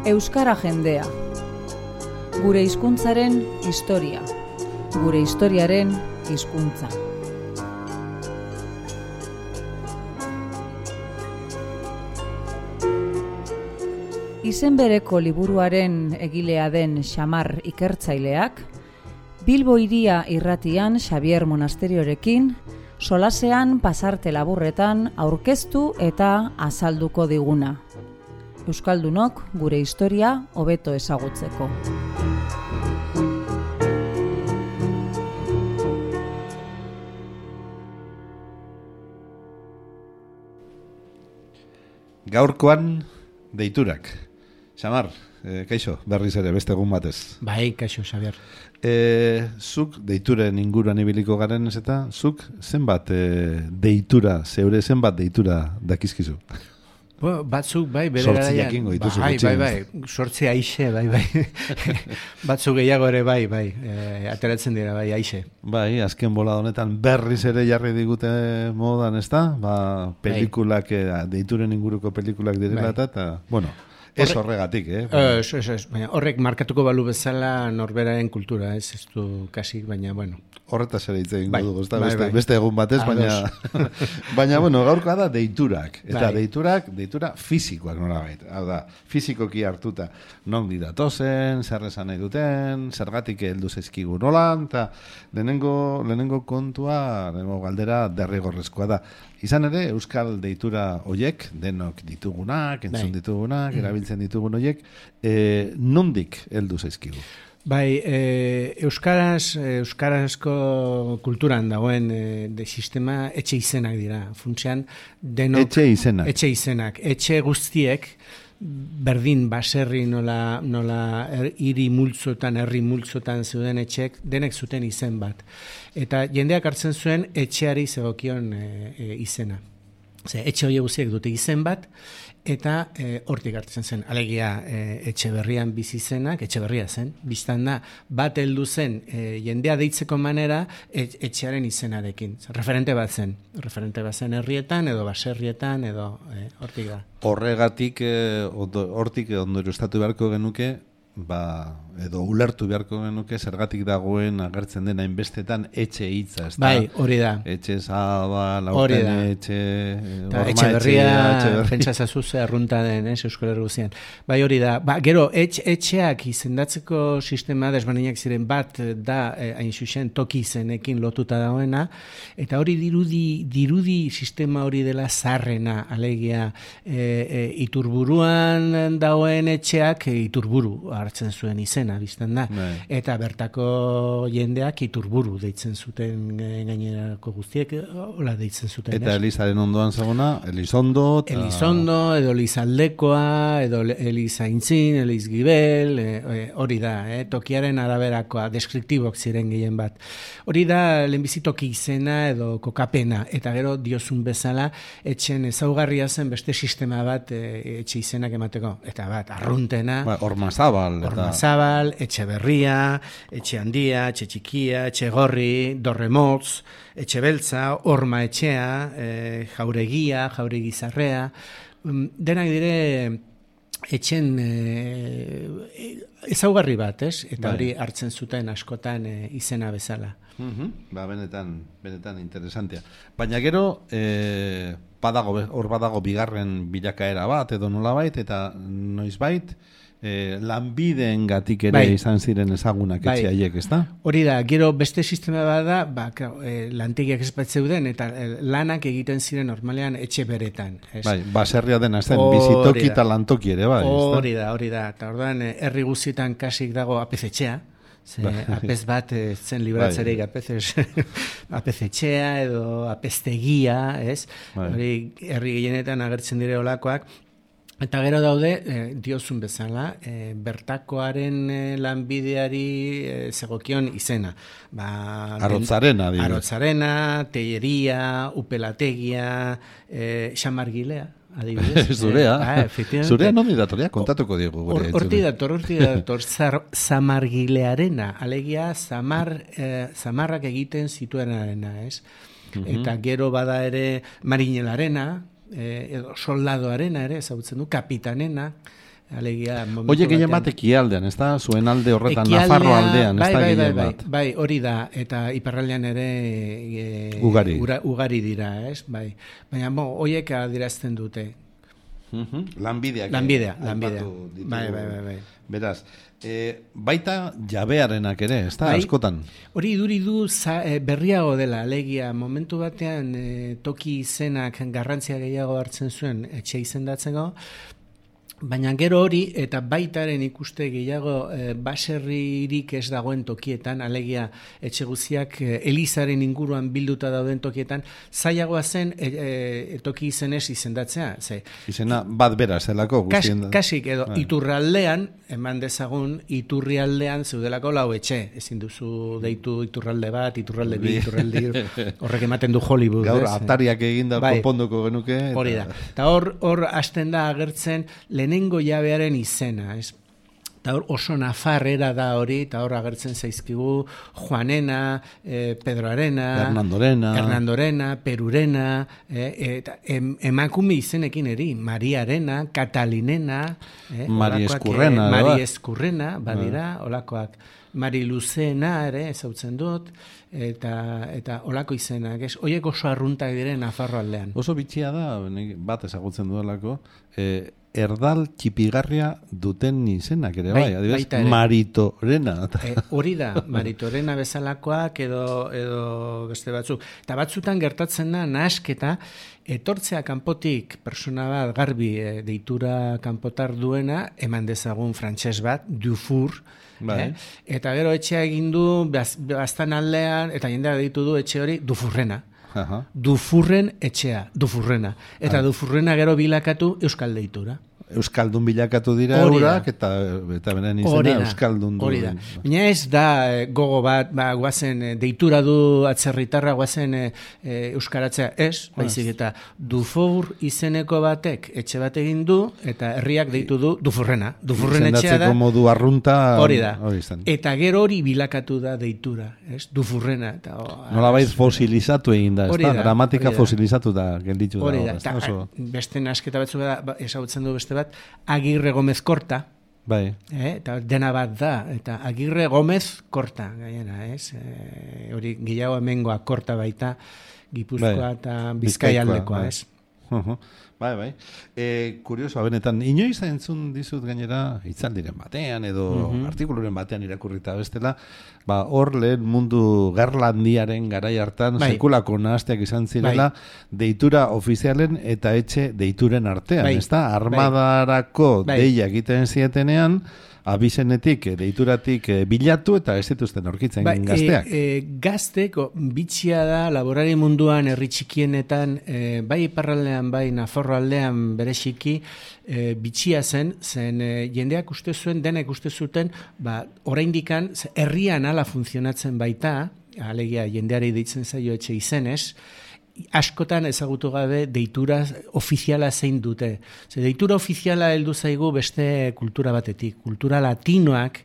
Euskara jendea. Gure hizkuntzaren historia. Gure historiaren hizkuntza. Izen bereko liburuaren egilea den Xamar ikertzaileak, Bilbo Hiria irratian Xabier Monasteriorekin, solasean pasarte laburretan aurkeztu eta azalduko diguna. Euskaldunok gure historia hobeto ezagutzeko. Gaurkoan deiturak. Xamar, kaixo, berriz ere, beste egun batez. Bai, kaixo, Xabier. Zuk deituren inguruan ibiliko garen ez eta, zuk zenbat deitura, zeure zenbat deitura dakizkizu? Batzuk, bai, bere Sortzi jakingo dituzu. Bai, sortzi aixe, bai. Batzuk gehiago ere, bai, ateratzen dira, bai, aixe. Bai, azken bolada honetan berriz ere jarri digute modan, ez da? Pelikulak, deituren inguruko pelikulak direla eta, bueno... Ez horregatik, baina horrek markatuko balu bezala norberaren kultura, ez du kasik, baina, bueno. Horretaz ere hitz egingo dugu, beste egun batez, baina, bueno, gaurkoa da deiturak. Eta deitura fizikoak nolabait. Hau da, fizikoki hartuta non didatozen, zer esan nahi duten, zergatik heldu zaizkigu nolan, eta lehenengo kontua, lehenengo galdera derrigorrezkoa da. Izan ere, euskal deitura hoiek, denok ditugunak, entzun ditugunak, erabiltzen ditugun hoiek, nondik heldu zaizkigu? Bai, euskarazko kulturan dagoen de sistema etxe izenak dira. Funtsean, denok... Etxe izenak. Etxe guztiek, berdin baserri nola hiri multzotan, herri multzotan zeuden etxek, denek zuten izen bat. Eta jendeak hartzen zuen etxeari zegokion izena. Etxe hori guztiek dute izen bat, eta hortik hartzen zen. Alegia etxe berrian bizi zenak, etxe berria zen, biztan da, bat heldu zen jendea deitzeko manera etxearen izenarekin. Referente bat zen herrietan edo baserrietan edo hortik da. Horregatik, hortik ondorioztatu beharko genuke, edo ulertu beharko genuke zergatik dagoen agertzen dena inbestetan etxe hitza, ez da? Bai, hori da. Etxe zabal, aurten etxe, etxe berria, pentsazazu ze arrunta den, Euskal Herri guztian. Bai, hori da. Gero, etxeak izendatzeko sistema desberdinak ziren bat da, hain zuzen, toki izenekin lotuta dagoena, eta hori dirudi sistema hori dela zarrena, alegia Iturburuan dagoen etxeak Iturburu hartzen zuen izena, biztan da. Eta bertako jendeak Iturburu deitzen zuten gainerako guztiek, hola deitzen zuten. Eta Elizaren ondoan zaguna, Elizondo, edo Elizaldekoa, edo Elizaintzin, Elizgibel, hori da, tokiaren araberakoa, deskriptibok ziren gehien bat. Hori da, lehenbizitoki izena edo kokapena, eta gero diozun bezala, etxen ezaugarria zen beste sistema bat etxe izenak emateko. Eta bat, arruntena, Ormazabal, etxe berria, etxe handia, etxe txikia, etxe gorri, dorremotz, etxe beltza, orma etxea, jauregia, jauregizarrea, denak dire etxen ezaugarri bat, ez? Eta hori hartzen zuten askotan izena bezala. Benetan interesantea. Baina gero, hor badago bigarren bilakaera bat, edo nolabait, eta noizbait, lanbideen gatik ere izan ziren ezagunak etxe haiek, ez da? Hori da, gero beste sistema bada, lantegiak ez bat zeuden, eta lanak egiten ziren normalean etxe beretan. Baserria dena, ez da, bizitoki eta lantoki ere, bai? Hori da, eta orduan herri guztietan kasik dago apezetxea, apez bat zen libratzerik apezetxea edo apeztegia, ez? Hori herri gehienetan agertzen dire olakoak. Eta gero daude, diozun bezala, bertakoaren lanbideari zegokion izena. Arotzarena, teieria, upelategia, xamargilea, adibidez. Zurea non didatoria, kontatuko digu. Horti dator, zamargilearena, alegia zamarrak egiten zituenarena, ez? Eta gero bada ere marinelarena, edo soldadoarena ere, ezagutzen du, kapitanena, alegia momentu batean. Oie gehien bat ekialdean, ez da? Zuen alde horretan, Nafarro aldean, ez da gehien bat? Bai, hori da, eta iparraldean ere ugari dira, ez? Bai. Baina, oiek adirazten dute. Lanbidea. Bai. Beraz, baita jabearenak ere, ez da, askotan? Hori iduri du berriago dela, alegia, momentu batean toki izenak garrantzia gehiago hartzen zuen etxe izendatzeko, baina gero hori eta baitaren ikuste gehiago baserririk ez dagoen tokietan, alegia etxe guztiak elizaren inguruan bilduta dauden tokietan, zailagoa zen toki izenez izendatzea. Izena bat bera zelako guztien da. Kasik edo iturraldean, eman dezagun iturrialdean zeudelako lau etxe. Ezin duzu deitu iturralde bat, iturralde bi, iturralde horrek ematen du Hollywood. Gaur atariak eginda konponduko genuke. Hori da. Eta hor hasten da agertzen lehenengo jabearen izena, ez? Eta hor oso nafarrera da hori, eta hor agertzen zaizkigu Juanena, Pedroarena, Hernandorena, Perurena, eta emakume izenekin eri, Mariarena, Katalinena, Mari Eskurrena, badira, olakoak, Mari Luzena ere, ezautzen dut, eta olako izenak, ez? Oiek oso arruntak diren Nafarro aldean. Oso bitxia da, bat ezagutzen duelako, erdal txipigarria duten izenak ere, bai, adibidez, Maritorena. Hori da, Maritorena bezalakoak edo beste batzuk. Eta batzutan gertatzen da, nahasketa, etortzea kanpotik persona bat garbi deitura kanpotar duena, eman dezagun frantses bat, Dufour, eta gero etxea egin du, bastan aldean, eta jendea deitu du etxe hori, Dufurrena. Dufurren etxea, Dufurrena. Eta Dufurrena gero bilakatu Euskal deitura. Euskaldun bilakatu dira eurak, eta beren izena Euskaldun du. Hori da. Baina ez da gogo bat, guazen deitura du atzerritarra, guazen euskaratzea, ez, baizik eta Dufour izeneko batek etxe bat egin du, eta herriak deitu du Dufurrena. Dufurren etxea da. Izendatzeko modu arrunta. Hori da. Eta gero hori bilakatu da deitura, ez, Dufurrena. Nolabait fosilizatu egin da, ez da? Gramatika fosilizatu da, gelditu da. Hori da. Eta beste nasketa batzuk da, ezagutzen du beste Agirre Gomez Korta, bai. Eta dena bat da, eta Agirre Gomez Korta, gaiena, ez? Hori gehiago hemengoa Korta baita, Gipuzkoa eta Bizkaialdekoa, ez? Bai. Kurioso, benetan, inoiz entzun dizut gainera hitzaldiren batean edo artikuluren batean irakurrita bestela, hor lehen mundu Gerlandiaren garai hartan sekulako nahasteak izan zirela deitura ofizialen eta etxe deituren artean, ezta? Armadarako deia egiten zietenean, abizenetik, deituratik bilatu eta ez dituzten aurkitzen gazteak. Gazteko bitxia da laborari munduan herri txikienetan, bai iparraldean, bai Nafarro aldean bereziki, bitxia zen jendeak uste zuen, denek uste zuten, oraindikan herrian ala funtzionatzen baita, alegia jendeari deitzen zaio etxe izenez, askotan ezagutu gabe deitura ofiziala zein dute. Deitura ofiziala heldu zaigu beste kultura batetik. Kultura latinoak,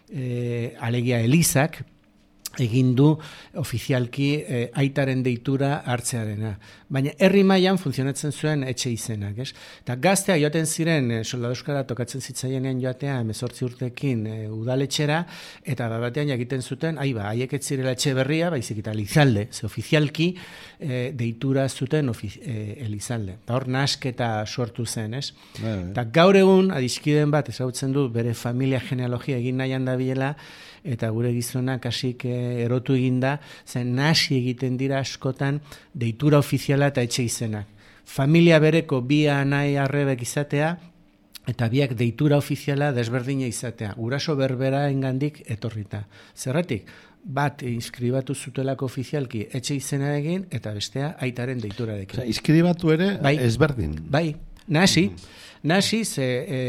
alegia elizak, egin du ofizialki aitaren deitura hartzearena. Baina herri mailan funtzionatzen zuen etxe izenak, ez? Eta gaztea joaten ziren, soldadu euskara tokatzen zitzaienean joatea, 18 urtekin udaletxera, eta batean jakiten zuten, haiek ez zirela etxe berria, baizik eta Elizalde, ze ofizialki deitura zuten Elizalde. Eta hor nahasketa sortu zen, ez? Eta gaur egun, adiskiden bat, ezagutzen du, bere familia genealogia egin nahian da biela, eta gure gizonak hasik erotu eginda, zen nahasi egiten dira askotan deitura ofiziala eta etxe izenak. Familia bereko bi anai arrebek izatea, eta biak deitura ofiziala desberdina izatea. Guraso berbera engandik etorrita. Zerratik? Bat inskribatu zutelako ofizialki etxe izena egin, eta bestea aitaren deiturarekin. Inskribatu ere ezberdin? Bai, nahasi ze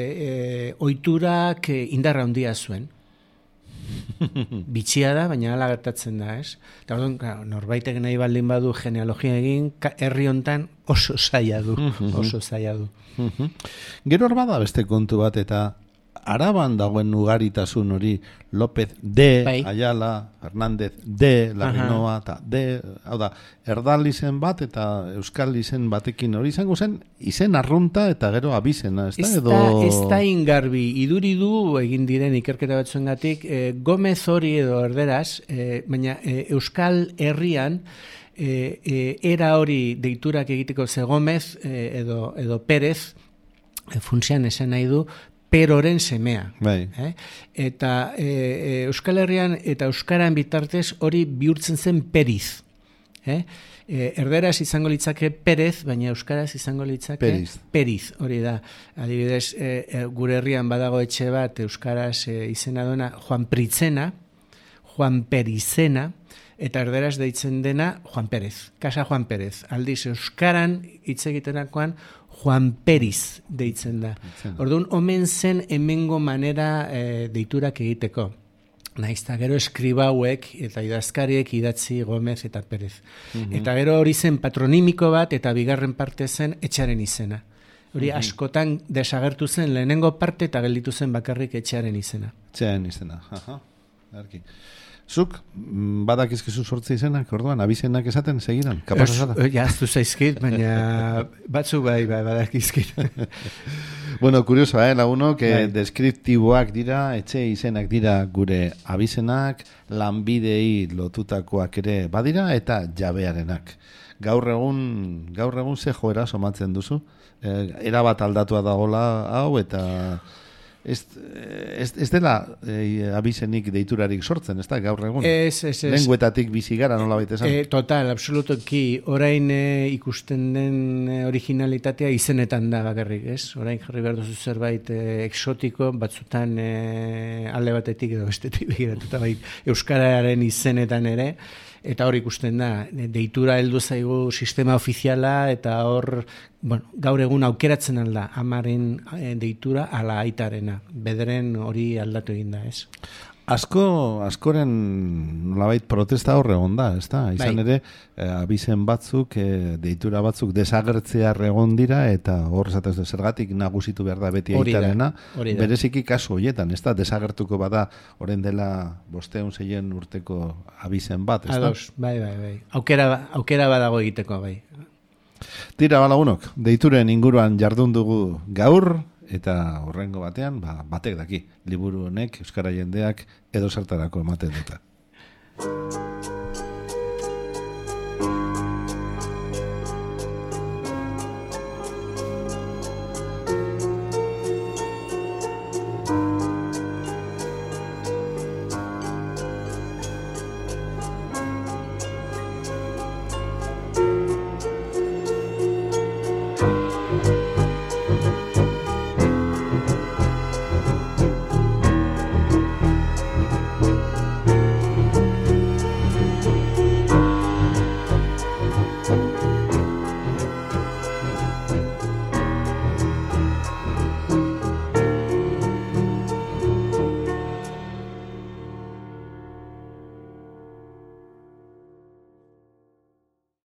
ohiturak indarra handia zuen. Bitxia da, baina hala gertatzen da, ez? Eta orduan, norbaitek nahi baldin badu genealogia egin, herri hontan oso zaila du. Gero hor bada beste kontu bat, eta Araban dagoen ugaritasun hori López de Ayala, Hernández de Larrinoa, eta de, hau da, erdal izen bat eta euskal izen batekin hori izango zen, izen arrunta eta gero abizena, ez da? Ez da ingarbi, iduri du egin diren ikerketa batzuengatik, Gomez hori edo erderaz, baina euskal herrian, era hori deiturak egiteko ze Gomez edo Pérez, funtsean esan nahi du, Peroren semea. Eta Euskal Herrian eta Euskaran bitartez hori bihurtzen zen Periz. Erderaz izango litzake Perez, baina Euskaraz izango litzake Periz. Hori da, adibidez, gure herrian badago etxe bat Euskaraz izena duena Juan Pritzena, Juan Perizena, eta erderaz deitzen dena Juan Pérez, Casa Juan Pérez. Aldiz, Euskaran hitz egiterakoan Juan Periz deitzen da. Orduan, omen zen hemengo manera deiturak egiteko. Naizta gero eskribauek eta idazkariek idatzi Gomez eta Pérez. Eta gero hori zen patronimiko bat eta bigarren parte zen etxearen izena. Hori askotan desagertu zen lehenengo parte eta gelditu zen bakarrik etxearen izena. Etxearen izena, Arki. Zuk, badakizkizu sortze izenak, orduan, abizenak esaten, segidan? Jaztu zaizkit, baina batzu badakizkit. Bueno, kurioso, lagunok, deskriptiboak dira, etxe izenak dira gure abizenak, lanbidei lotutakoak ere badira, eta jabearenak. Gaur egun ze joera somatzen duzu? Erabat aldatua dagola hau, eta... Ez dela abizenik deiturarik sortzen, ez da, gaur egun? Lenguetatik bizi gara, nola baita esan? Total, absolutoki. Orain ikusten den originalitatea izenetan da bakarrik, ez? Orain jarri behar duzu zerbait exotiko, batzutan alde batetik edo bestetik begiratuta bai euskararen izenetan ere, eta hor ikusten da, deitura heldu zaigu sistema ofiziala, eta hor, gaur egun aukeratzen alda, amaren deitura ala aitarena. Bederen hori aldatu egin da, ez? Askoren nolabait protesta horre egon da, ez da? Izan ere, abizen batzuk, deitura batzuk desagertzea egon dira, eta hor zatez zergatik nagusitu behar da beti aitarena, bereziki kasu horietan, ez da? Desagertuko bada, orain dela 500-600 urteko abizen bat, ez da? Ados, bai. Aukera badago egiteko, bai. Tira, balagunok, deituren inguruan jardun dugu gaur, eta horrengo batean, batek daki, liburu honek, euskara jendeak edo zertarako ematen dute.